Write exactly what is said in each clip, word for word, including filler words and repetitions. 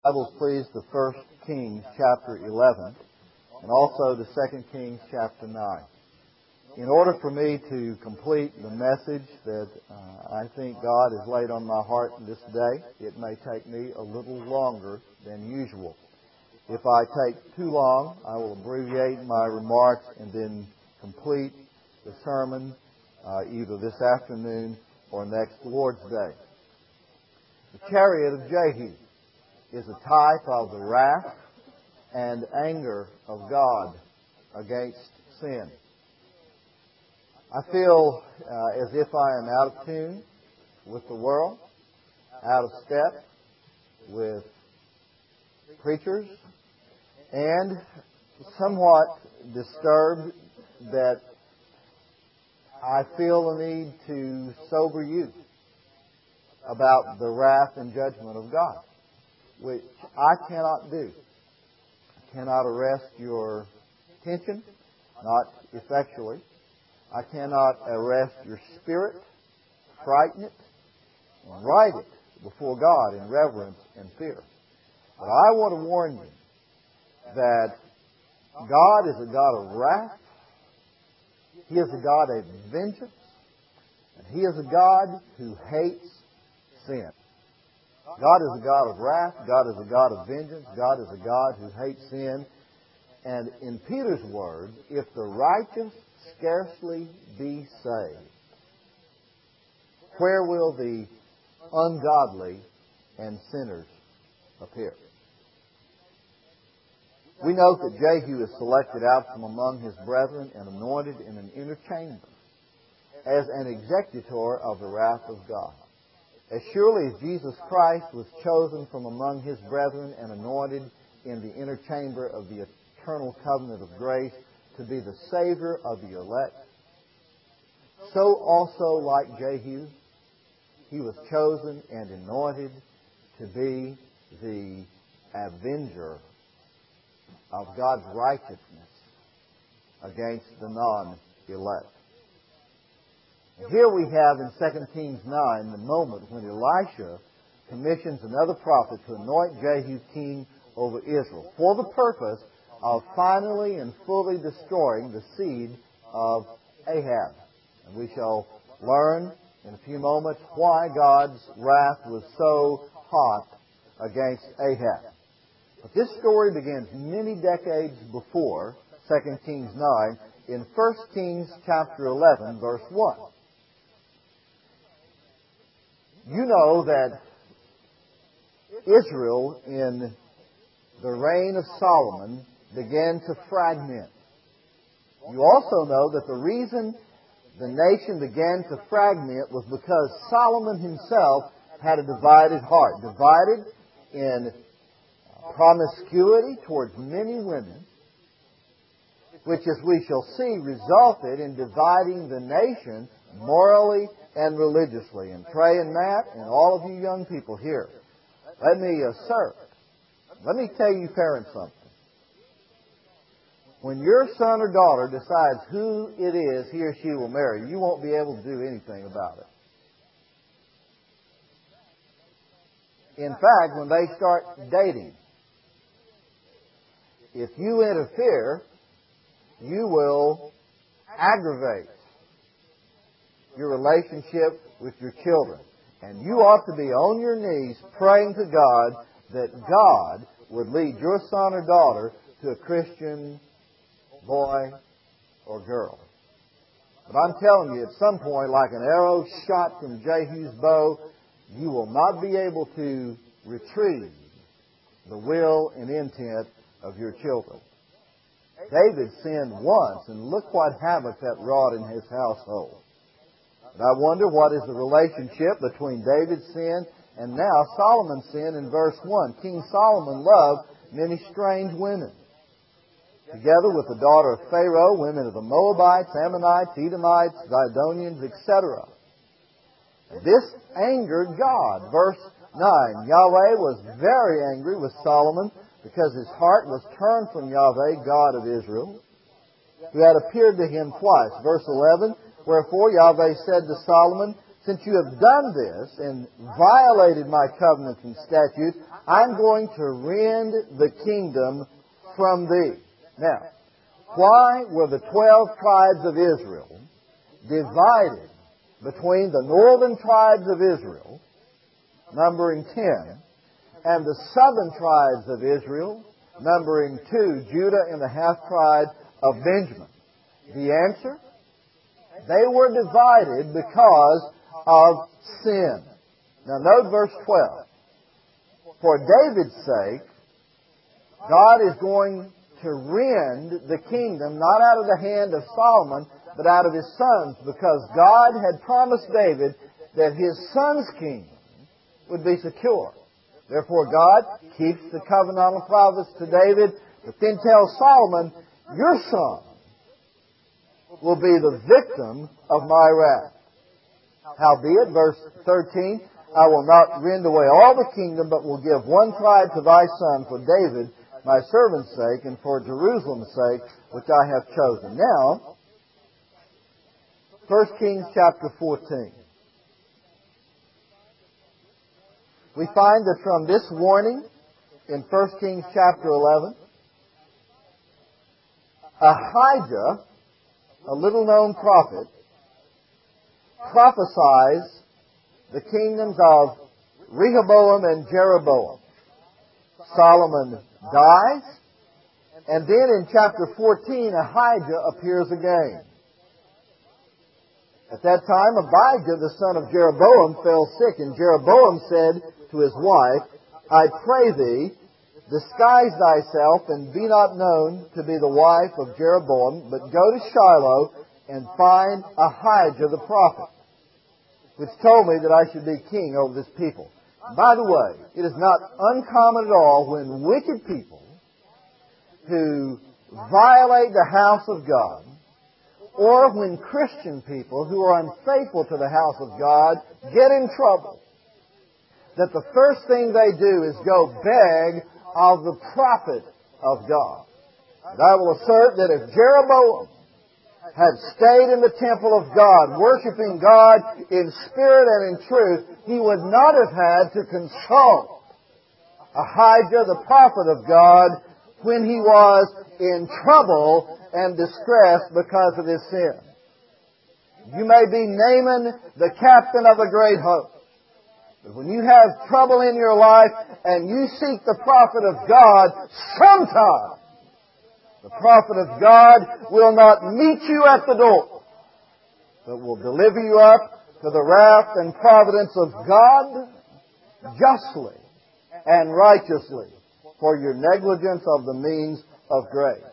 Bibles, please, to First Kings chapter eleven and also to Second Kings chapter nine. In order for me to complete the message that uh, I think God has laid on my heart this day, it may take me a little longer than usual. If I take too long, I will abbreviate my remarks and then complete the sermon uh, either this afternoon or next Lord's Day. The chariot of Jehu is a type of the wrath and anger of God against sin. I feel uh, as if I am out of tune with the world, out of step with preachers, and somewhat disturbed that I feel the need to sober you about the wrath and judgment of God, which I cannot do. I cannot arrest your attention, not effectually. I cannot arrest your spirit, frighten it, and write it before God in reverence and fear. But I want to warn you that God is a God of wrath. He is a God of vengeance. And He is a God who hates sin. God is a God of wrath. God is a God of vengeance. God is a God who hates sin. And in Peter's words, if the righteous scarcely be saved, where will the ungodly and sinners appear? We note that Jehu is selected out from among his brethren and anointed in an inner chamber as an executor of the wrath of God. As surely as Jesus Christ was chosen from among His brethren and anointed in the inner chamber of the eternal covenant of grace to be the Savior of the elect, so also like Jehu, He was chosen and anointed to be the avenger of God's righteousness against the non-elect. And here we have in Second Kings nine the moment when Elisha commissions another prophet to anoint Jehu king over Israel for the purpose of finally and fully destroying the seed of Ahab. And we shall learn in a few moments why God's wrath was so hot against Ahab. But this story begins many decades before Second Kings nine in First Kings chapter eleven, verse one. You know that Israel in the reign of Solomon began to fragment. You also know that the reason the nation began to fragment was because Solomon himself had a divided heart, divided in promiscuity towards many women, which, as we shall see, resulted in dividing the nation morally and religiously. And Trey and Matt and all of you young people here, let me assert, let me tell you parents something. When your son or daughter decides who it is he or she will marry, you won't be able to do anything about it. In fact, when they start dating, if you interfere, you will aggravate your relationship with your children. And you ought to be on your knees praying to God that God would lead your son or daughter to a Christian boy or girl. But I'm telling you, at some point, like an arrow shot from Jehu's bow, you will not be able to retrieve the will and intent of your children. David sinned once, and look what havoc that wrought in his household. But I wonder what is the relationship between David's sin and now Solomon's sin in verse one. King Solomon loved many strange women, together with the daughter of Pharaoh, women of the Moabites, Ammonites, Edomites, Zidonians, et cetera. This angered God. Verse nine, Yahweh was very angry with Solomon because his heart was turned from Yahweh, God of Israel, who had appeared to him twice. Verse eleven, wherefore Yahweh said to Solomon, since you have done this and violated my covenants and statutes, I'm going to rend the kingdom from thee. Now, why were the twelve tribes of Israel divided between the northern tribes of Israel, numbering ten, and the southern tribes of Israel, numbering two, Judah and the half-tribe of Benjamin? The answer? They were divided because of sin. Now note verse twelve. For David's sake, God is going to rend the kingdom not out of the hand of Solomon, but out of his sons, because God had promised David that his son's kingdom would be secure. Therefore, God keeps the covenantal promise to David, but then tells Solomon, your son will be the victim of my wrath. Howbeit, verse thirteen, I will not rend away all the kingdom, but will give one tribe to thy son for David, my servant's sake, and for Jerusalem's sake, which I have chosen. Now, First Kings chapter fourteen. We find that from this warning in First Kings chapter eleven, Ahijah, a little-known prophet, prophesies the kingdoms of Rehoboam and Jeroboam. Solomon dies, and then in chapter fourteen, Ahijah appears again. At that time, Abijah, the son of Jeroboam, fell sick, and Jeroboam said to his wife, I pray thee, disguise thyself, and be not known to be the wife of Jeroboam, but go to Shiloh and find Ahijah the prophet, which told me that I should be king over this people. By the way, it is not uncommon at all when wicked people who violate the house of God, or when Christian people who are unfaithful to the house of God get in trouble, that the first thing they do is go beg of the prophet of God. And I will assert that if Jeroboam had stayed in the temple of God, worshiping God in spirit and in truth, he would not have had to consult Ahijah, the prophet of God, when he was in trouble and distress because of his sin. You may be Naaman, the captain of a great host, but when you have trouble in your life and you seek the prophet of God, sometimes the prophet of God will not meet you at the door, but will deliver you up to the wrath and providence of God justly and righteously for your negligence of the means of grace.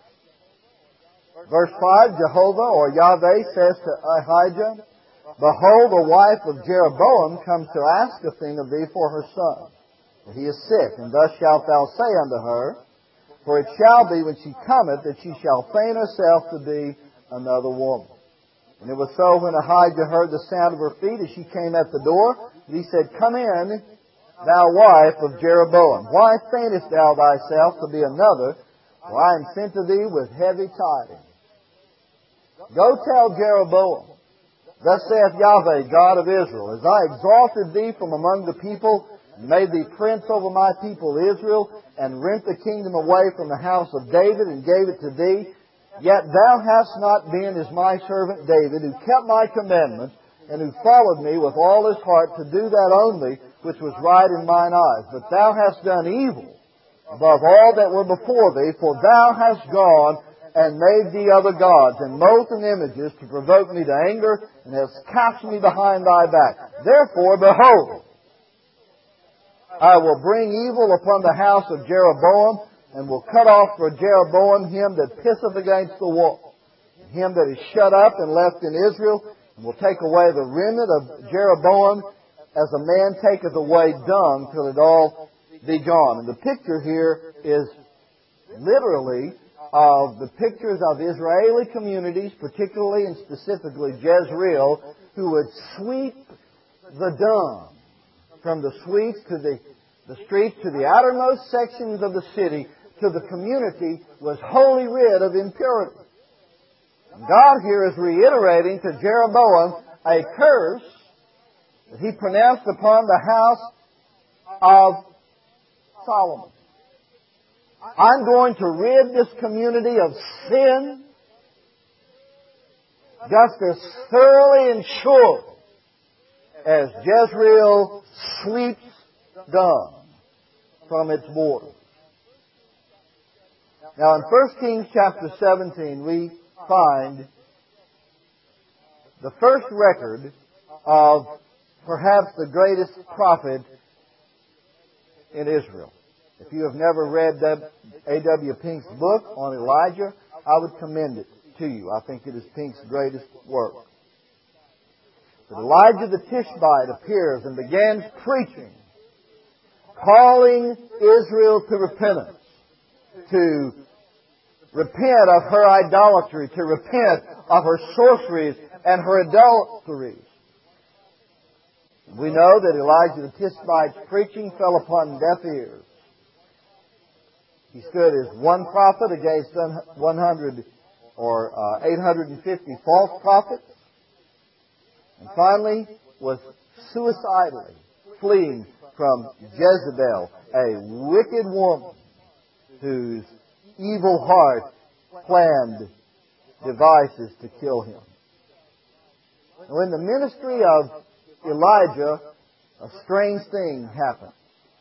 Verse five, Jehovah or Yahweh says to Ahijah, Behold, the wife of Jeroboam comes to ask a thing of thee for her son. For he is sick, and thus shalt thou say unto her, For it shall be when she cometh that she shall feign herself to be another woman. And it was so when Ahijah heard the sound of her feet as she came at the door, that he said, Come in, thou wife of Jeroboam. Why feignest thou thyself to be another? For I am sent to thee with heavy tidings. Go tell Jeroboam, Thus saith Yahweh, God of Israel, As I exalted thee from among the people, and made thee prince over my people Israel, and rent the kingdom away from the house of David, and gave it to thee, yet thou hast not been as my servant David, who kept my commandments, and who followed me with all his heart to do that only which was right in mine eyes. But thou hast done evil above all that were before thee, for thou hast gone and made thee other gods, and molten images to provoke me to anger, and hast cast me behind thy back. Therefore, behold, I will bring evil upon the house of Jeroboam, and will cut off for Jeroboam him that pisseth against the wall, and him that is shut up and left in Israel, and will take away the remnant of Jeroboam, as a man taketh away dung till it all be gone. And the picture here is literally of the pictures of Israeli communities, particularly and specifically Jezreel, who would sweep the dung from the streets to the, the streets to the outermost sections of the city, till the community was wholly rid of impurity. God here is reiterating to Jeroboam a curse that he pronounced upon the house of Solomon. I'm going to rid this community of sin just as thoroughly and sure as Jezreel sweeps dung from its borders. Now in First Kings chapter seventeen we find the first record of perhaps the greatest prophet in Israel. If you have never read A W Pink's book on Elijah, I would commend it to you. I think it is Pink's greatest work. But Elijah the Tishbite appears and begins preaching, calling Israel to repentance, to repent of her idolatry, to repent of her sorceries and her adulteries. We know that Elijah the Tishbite's preaching fell upon deaf ears. He stood as one prophet against one hundred or uh, eight hundred fifty false prophets, and finally was suicidally fleeing from Jezebel, a wicked woman whose evil heart planned devices to kill him. Now, in the ministry of Elijah, a strange thing happened.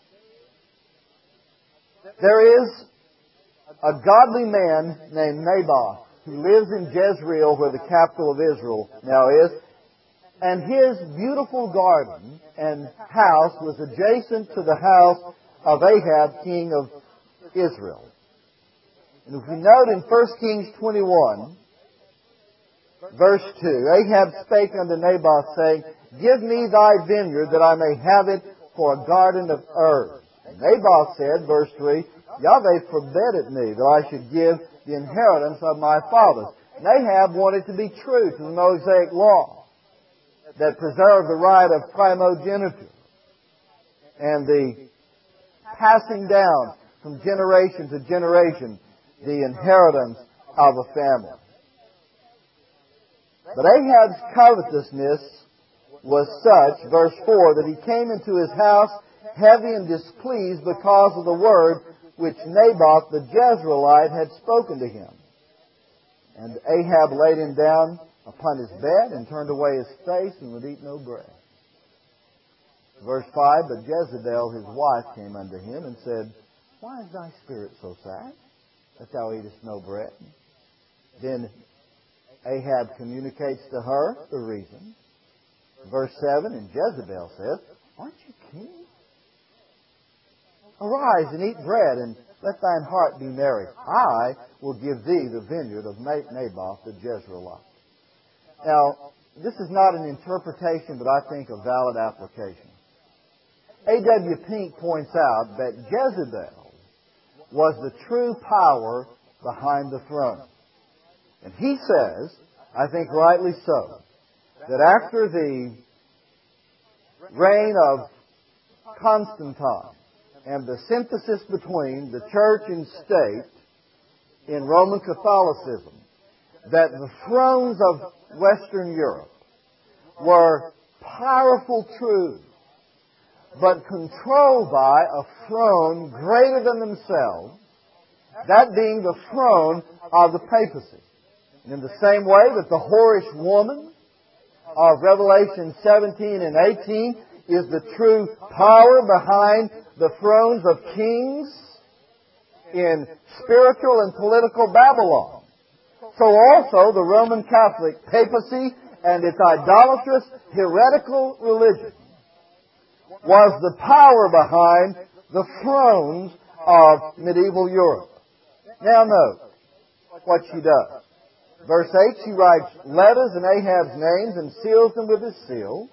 There is a godly man named Naboth who lives in Jezreel, where the capital of Israel now is, and his beautiful garden and house was adjacent to the house of Ahab, king of Israel. And if we note in First Kings twenty-one, verse two, Ahab spake unto Naboth, saying, Give me thy vineyard, that I may have it for a garden of herbs. And Naboth said, verse three, Yahweh forbid it me, that I should give the inheritance of my fathers. And Ahab wanted to be true to the Mosaic law that preserved the right of primogeniture and the passing down from generation to generation the inheritance of a family. But Ahab's covetousness was such, verse four, that he came into his house heavy and displeased because of the word which Naboth the Jezreelite had spoken to him. And Ahab laid him down upon his bed and turned away his face and would eat no bread. Verse five, But Jezebel his wife came unto him and said, Why is thy spirit so sad, that thou eatest no bread? Then Ahab communicates to her the reason. Verse seven, and Jezebel says, Aren't you king? Arise and eat bread, and let thine heart be merry. I will give thee the vineyard of Naboth the Jezreelite. Now, this is not an interpretation, but I think a valid application. A W Pink points out that Jezebel was the true power behind the throne. And he says, I think rightly so, that after the reign of Constantine and the synthesis between the church and state in Roman Catholicism, that the thrones of Western Europe were powerful truths, but controlled by a throne greater than themselves, that being the throne of the papacy. And in the same way that the whorish woman of Revelation seventeen and eighteen is the true power behind the thrones of kings in spiritual and political Babylon, so also the Roman Catholic papacy and its idolatrous, heretical religion was the power behind the thrones of medieval Europe. Now note what she does. Verse eight, she writes letters in Ahab's names and seals them with his seal.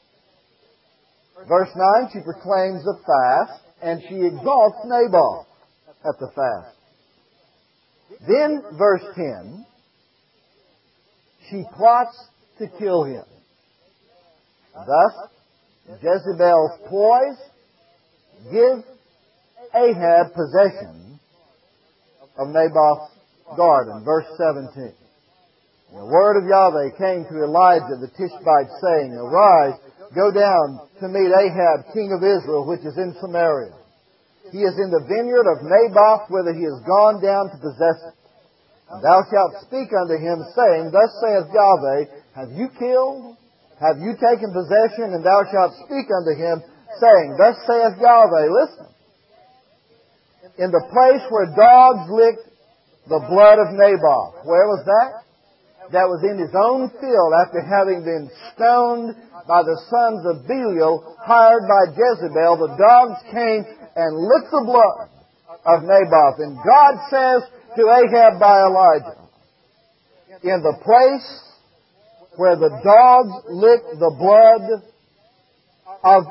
Verse nine, she proclaims a fast, and she exalts Naboth at the fast. Then, verse ten, she plots to kill him. Thus, Jezebel's ploys give Ahab possession of Naboth's garden. Verse seventeen. The word of Yahweh came to Elijah the Tishbite, saying, Arise, go down to meet Ahab, king of Israel, which is in Samaria. He is in the vineyard of Naboth, whither he is gone down to possess it. And thou shalt speak unto him, saying, Thus saith Yahweh, Have you killed? Have you taken possession? And thou shalt speak unto him, saying, Thus saith Yahweh, listen, in the place where dogs licked the blood of Naboth. Where was that? That was in his own field after having been stoned by the sons of Belial, hired by Jezebel. The dogs came and licked the blood of Naboth. And God says to Ahab by Elijah, in the place where the dogs licked the blood of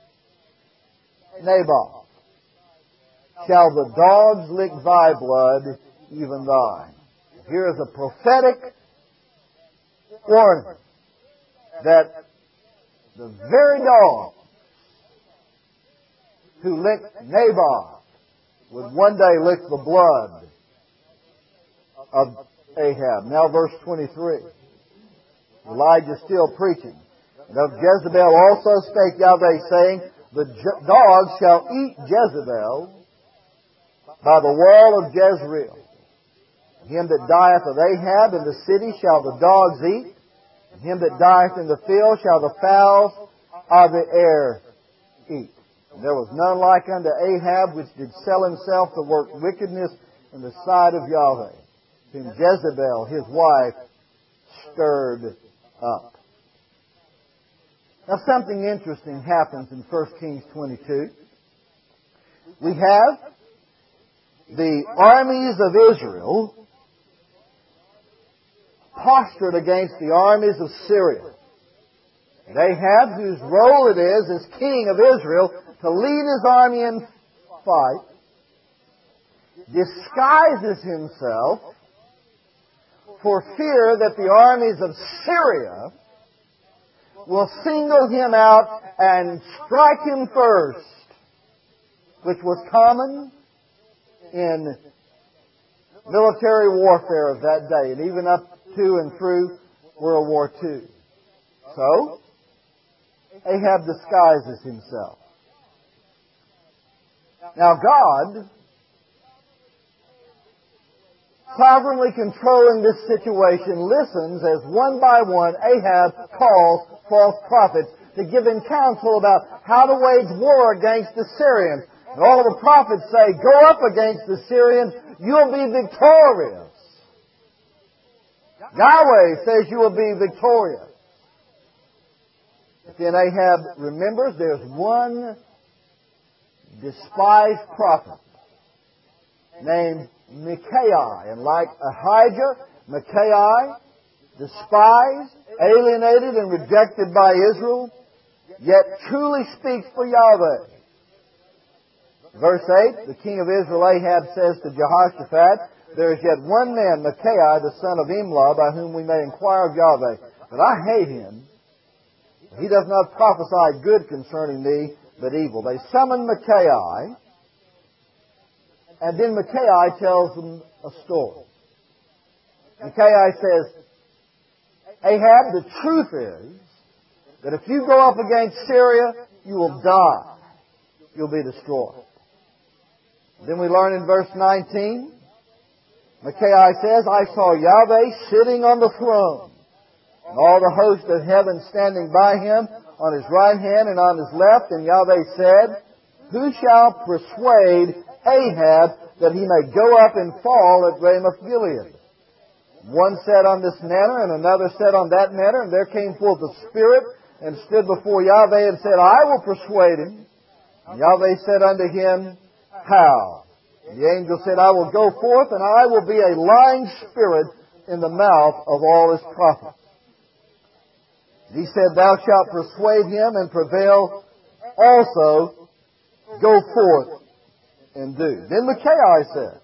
Naboth, shall the dogs lick thy blood, even thine. Here is a prophetic warning that the very dog who licked Naboth would one day lick the blood of Ahab. Now verse twenty-three. Elijah still preaching. And of Jezebel also spake Yahweh, saying, The dogs shall eat Jezebel by the wall of Jezreel. Him that dieth of Ahab in the city shall the dogs eat, and him that dieth in the field shall the fowls of the air eat. And there was none like unto Ahab, which did sell himself to work wickedness in the sight of Yahweh, whom Jezebel his wife stirred up. Now something interesting happens in First Kings twenty-two. We have the armies of Israel postured against the armies of Syria. And Ahab, whose role it is as king of Israel to lead his army in fight, disguises himself for fear that the armies of Syria will single him out and strike him first, which was common in military warfare of that day, and even up to and through World War Two. So, Ahab disguises himself. Now God, sovereignly controlling this situation, listens as one by one Ahab calls false prophets to give him counsel about how to wage war against the Syrians. And all the prophets say, go up against the Syrians, you'll be victorious. Yahweh says you will be victorious. But then Ahab remembers there's one despised prophet named Micaiah. And like Ahijah, Micaiah, despised, alienated, and rejected by Israel, yet truly speaks for Yahweh. Verse eight, the king of Israel, Ahab, says to Jehoshaphat, there is yet one man, Micaiah, the son of Imlah, by whom we may inquire of Yahweh. But I hate him. He does not prophesy good concerning me, but evil. They summon Micaiah, and then Micaiah tells them a story. Micaiah says, Ahab, the truth is that if you go up against Syria, you will die. You'll be destroyed. Then we learn in verse nineteen, Micaiah says, I saw Yahweh sitting on the throne, and all the host of heaven standing by him, on his right hand and on his left. And Yahweh said, who shall persuade Ahab that he may go up and fall at Ramoth Gilead? One said on this manner, and another said on that manner, and there came forth a spirit, and stood before Yahweh, and said, I will persuade him. And Yahweh said unto him, how? And the angel said, I will go forth, and I will be a lying spirit in the mouth of all his prophets. And he said, thou shalt persuade him and prevail also. Go forth and do. Then Micaiah said,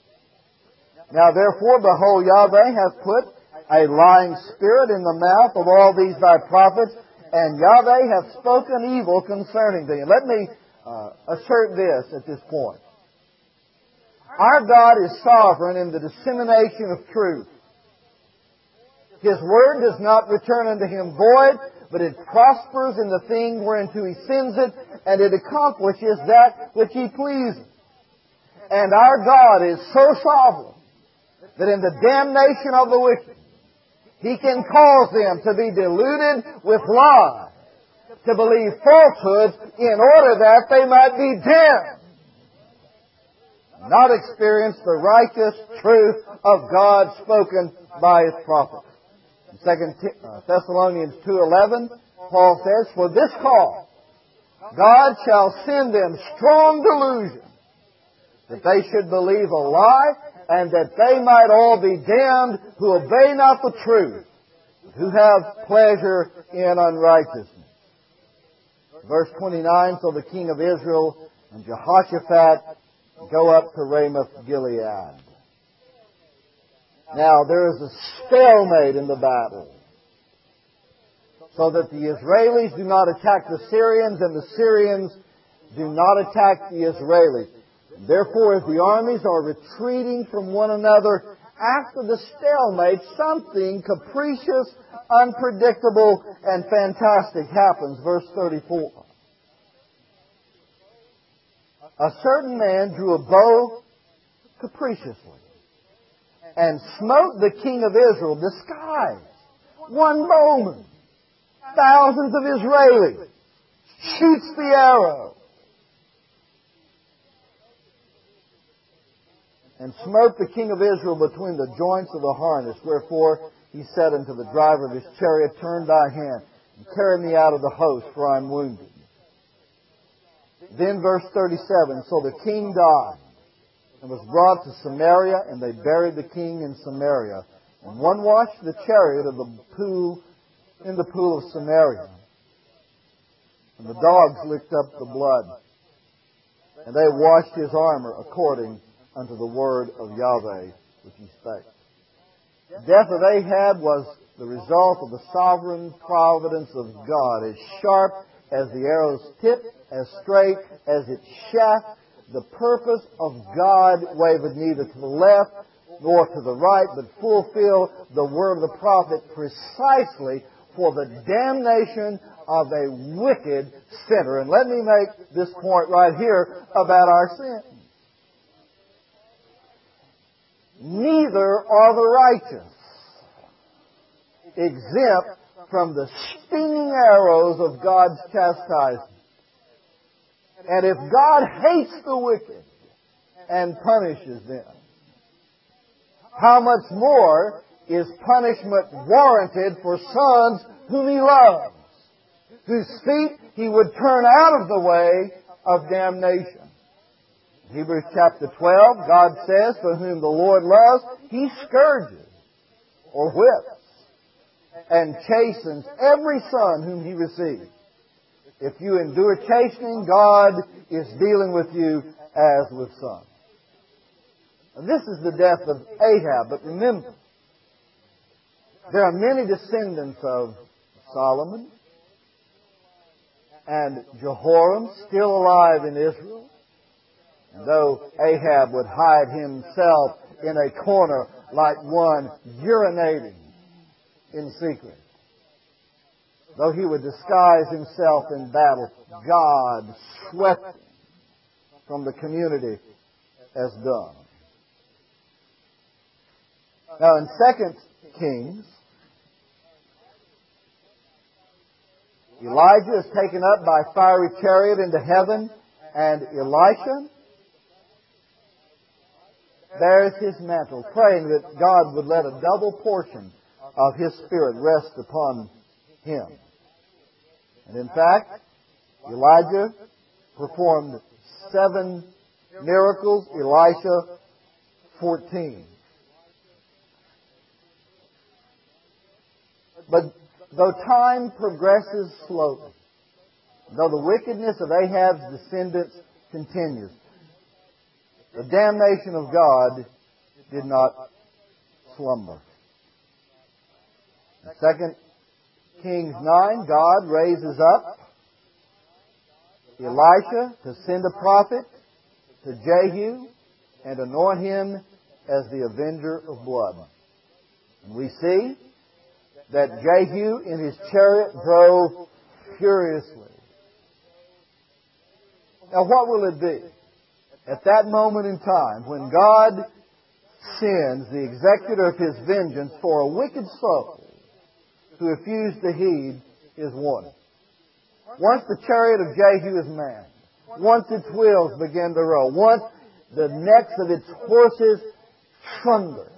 now therefore, behold, Yahweh hath put a lying spirit in the mouth of all these thy prophets, and Yahweh hath spoken evil concerning thee. And let me uh, assert this at this point. Our God is sovereign in the dissemination of truth. His word does not return unto him void, but it prospers in the thing whereunto he sends it, and it accomplishes that which he pleases. And our God is so sovereign that in the damnation of the wicked, He can cause them to be deluded with lies, to believe falsehoods in order that they might be damned, not experience the righteous truth of God spoken by His prophets. In Second Thessalonians two eleven, Paul says, "For this cause God shall send them strong delusion, that they should believe a lie, and that they might all be damned who obey not the truth, but who have pleasure in unrighteousness." Verse twenty-nine, "So the king of Israel and Jehoshaphat go up to Ramoth Gilead." Now, there is a stalemate in the battle, so that the Israelis do not attack the Syrians, and the Syrians do not attack the Israelis. Therefore, as the armies are retreating from one another, after the stalemate, something capricious, unpredictable, and fantastic happens. Verse thirty-four. "A certain man drew a bow capriciously, and smote the king of Israel, disguised, one bowman, thousands of Israelis, shoots the arrow, and smote the king of Israel between the joints of the harness. Wherefore he said unto the driver of his chariot, Turn thy hand, and carry me out of the host, for I am wounded." Then verse thirty-seven, "So the king died, and was brought to Samaria, and they buried the king in Samaria. And one washed the chariot of the pool in the pool of Samaria. And the dogs licked up the blood, and they washed his armor according unto the word of Yahweh which he spake." The death of Ahab was the result of the sovereign providence of God. As sharp as the arrow's tip, as straight as its shaft, the purpose of God wavered neither to the left nor to the right, but fulfilled the word of the prophet precisely for the damnation of a wicked sinner. And let me make this point right here about our sin. Neither are the righteous exempt from the stinging arrows of God's chastisement. And if God hates the wicked and punishes them, how much more is punishment warranted for sons whom He loves, whose feet He would turn out of the way of damnation? In Hebrews chapter twelve, God says, "For whom the Lord loves, He scourges," or whips, "and chastens every son whom He receives." If you endure chastening, God is dealing with you as with sons. And this is the death of Ahab. But remember, there are many descendants of Solomon and Jehoram still alive in Israel. And though Ahab would hide himself in a corner like one urinating in secret, though he would disguise himself in battle, God swept him from the community as dung. Now in Second Kings, Elijah is taken up by a fiery chariot into heaven, and Elisha bears his mantle, praying that God would let a double portion of His Spirit rest upon him. And in fact, Elijah performed seven miracles, Elisha fourteen. But though time progresses slowly, though the wickedness of Ahab's descendants continues, the damnation of God did not slumber. In Second Kings nine, God raises up Elisha to send a prophet to Jehu and anoint him as the avenger of blood. And we see that Jehu in his chariot drove furiously. Now what will it be? At that moment in time, when God sends the executor of His vengeance for a wicked soul who refused to heed His warning. Once the chariot of Jehu is manned, once its wheels begin to roll, once the necks of its horses thunder,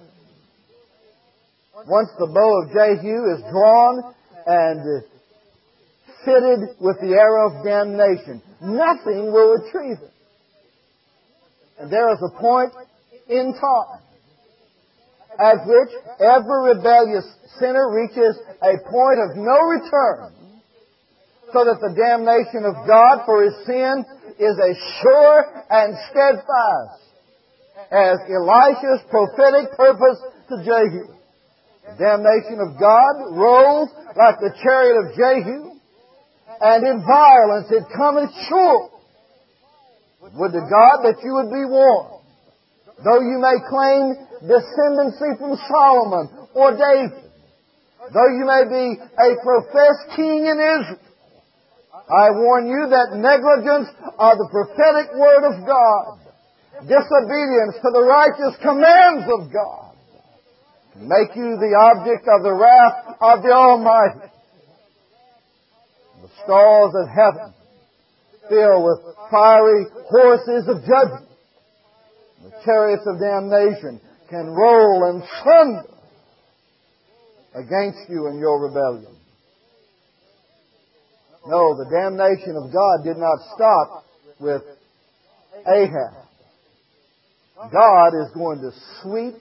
once the bow of Jehu is drawn and fitted with the arrow of damnation, nothing will retrieve it. And there is a point in time at which every rebellious sinner reaches a point of no return, so that the damnation of God for his sin is as sure and steadfast as Elisha's prophetic purpose to Jehu. The damnation of God rolls like the chariot of Jehu, and in violence it cometh sure. Would to God that you would be warned. Though you may claim descendancy from Solomon or David, though you may be a professed king in Israel, I warn you that negligence of the prophetic word of God, disobedience to the righteous commands of God, can make you the object of the wrath of the Almighty. The stalls of heaven filled with fiery horses of judgment. The chariots of damnation can roll and thunder against you in your rebellion. No, the damnation of God did not stop with Ahab. God is going to sweep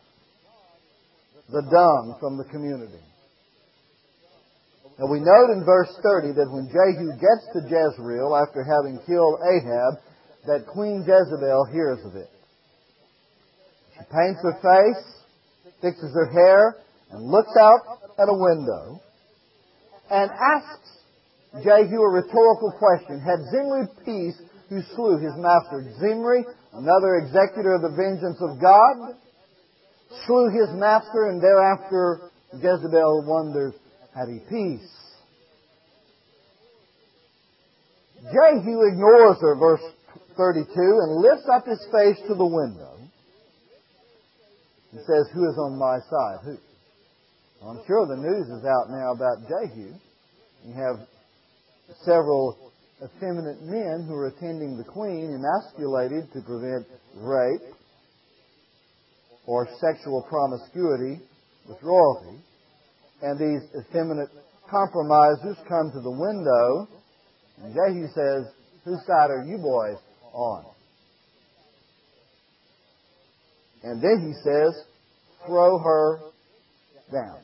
the dung from the community. Now we note in verse thirty that when Jehu gets to Jezreel after having killed Ahab, that Queen Jezebel hears of it. She paints her face, fixes her hair, and looks out at a window and asks Jehu a rhetorical question. Had Zimri peace who slew his master? Zimri, another executor of the vengeance of God, slew his master, and thereafter Jezebel wonders, had he peace? Jehu ignores her, verse thirty-two, and lifts up his face to the window and says, who is on my side? Who? Well, I'm sure the news is out now about Jehu. You have several effeminate men who are attending the queen, emasculated to prevent rape or sexual promiscuity with royalty. And these effeminate compromisers come to the window, and Jehu says, whose side are you boys on? And then he says, throw her down.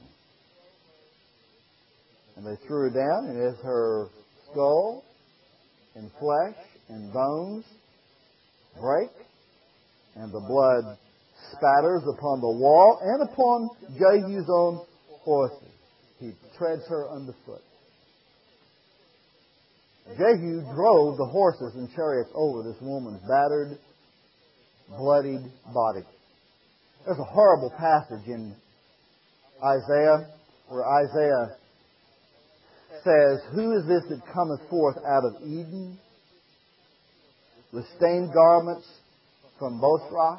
And they threw her down, and as her skull and flesh and bones break, and the blood spatters upon the wall and upon Jehu's own horses. He treads her underfoot. Jehu drove the horses and chariots over this woman's battered, bloodied body. There's a horrible passage in Isaiah where Isaiah says, who is this that cometh forth out of Eden with stained garments from Bosra?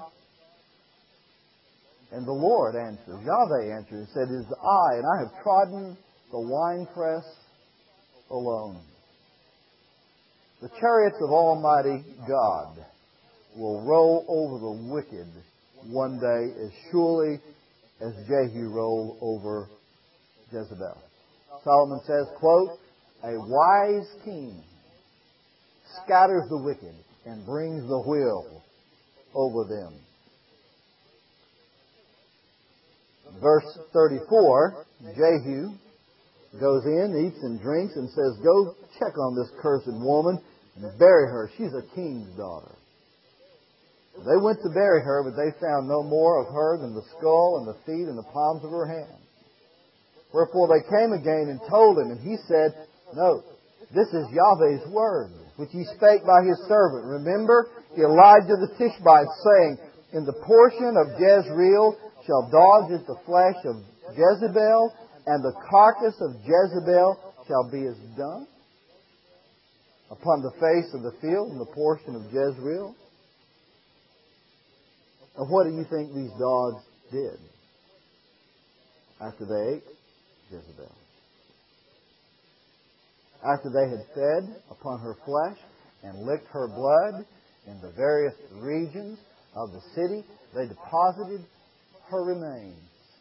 And the Lord answers, Yahweh answers, and said, it is I, and I have trodden the winepress alone. The chariots of Almighty God will roll over the wicked one day as surely as Jehu rolled over Jezebel. Solomon says, quote, a wise king scatters the wicked and brings the wheel over them. Verse thirty-four, Jehu goes in, eats and drinks, and says, go check on this cursed woman and bury her. She's a king's daughter. They went to bury her, but they found no more of her than the skull and the feet and the palms of her hands. Wherefore they came again and told him, and he said, no, this is Yahweh's word, which he spake by his servant. Remember Elijah the Tishbite, saying, in the portion of Jezreel shall dogs eat the flesh of Jezebel, And the carcass of Jezebel shall be as dung upon the face of the field and the portion of Jezreel. And what do you think these dogs did after they ate Jezebel? After they had fed upon her flesh and licked her blood in the various regions of the city, they deposited her remains.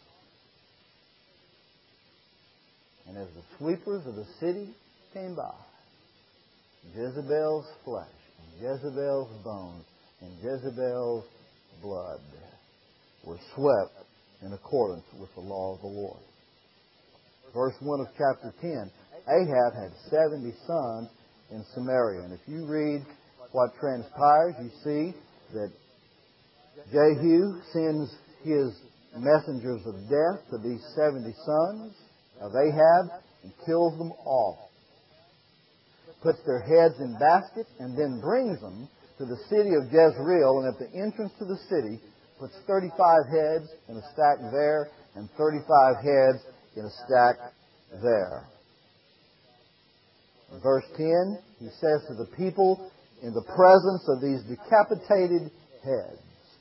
And as the sweepers of the city came by, Jezebel's flesh, and Jezebel's bones, and Jezebel's blood were swept in accordance with the law of the Lord. Verse one of chapter ten, Ahab had seventy sons in Samaria. And if you read what transpires, you see that Jehu sends his messengers of death to these seventy sons of Ahab and kills them all. Puts their heads in baskets and then brings them to the city of Jezreel, and at the entrance to the city puts thirty-five heads in a stack there and thirty-five heads in a stack there. In verse ten, he says to the people in the presence of these decapitated heads,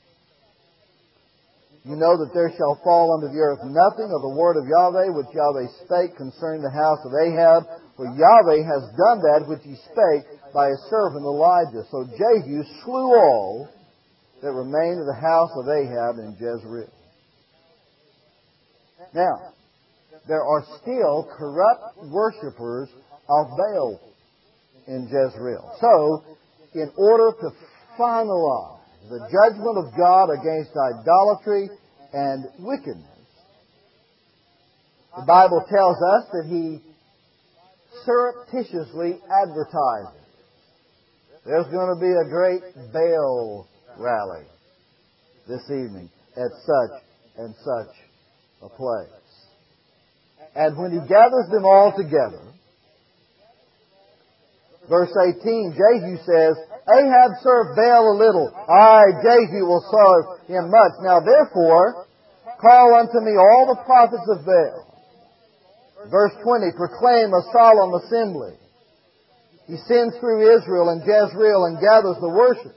you know that there shall fall unto the earth nothing of the word of Yahweh which Yahweh spake concerning the house of Ahab, for Yahweh has done that which he spake by his servant Elijah. So Jehu slew all that remained of the house of Ahab in Jezreel. Now, there are still corrupt worshippers of Baal in Jezreel. So, in order to finalize the judgment of God against idolatry and wickedness, the Bible tells us that He surreptitiously advertises there's going to be a great Baal rally this evening at such and such a place. And when he gathers them all together, verse eighteen, Jehu says, Ahab served Baal a little. I, Jehu, will serve him much. Now therefore, call unto me all the prophets of Baal. Verse twenty, proclaim a solemn assembly. He sends through Israel and Jezreel and gathers the worship.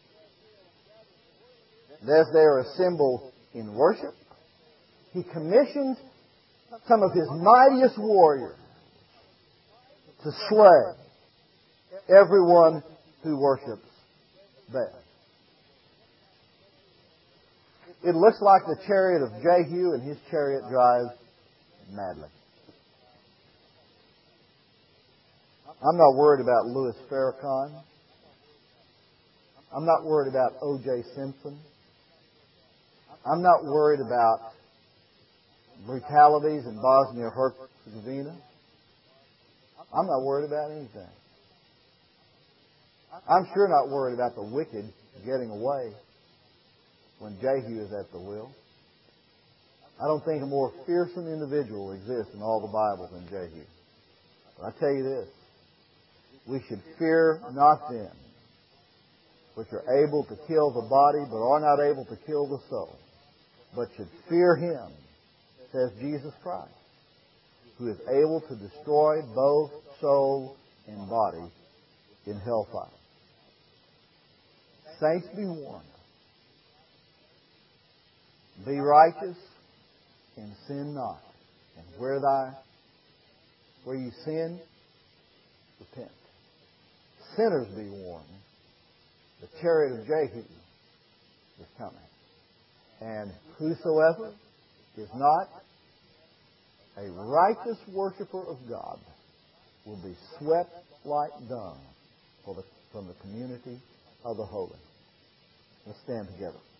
And as they are assembled in worship, he commissions some of his mightiest warriors to slay everyone who worships Baal. It looks like the chariot of Jehu and his chariot drives madly. I'm not worried about Louis Farrakhan. I'm not worried about O J Simpson. I'm not worried about brutalities in Bosnia-Herzegovina. I'm not worried about anything. I'm sure not worried about the wicked getting away when Jehu is at the wheel. I don't think a more fearsome individual exists in all the Bible than Jehu. But I tell you this, we should fear not them which are able to kill the body but are not able to kill the soul, but should fear Him, says Jesus Christ, who is able to destroy both soul and body in hellfire. Saints, be warned. Be righteous and sin not. And where thy, where you sin, repent. Sinners, be warned. The chariot of Jehu is coming. And whosoever is not a righteous worshiper of God will be swept like dung for the, from the community of the holy. Let's stand together.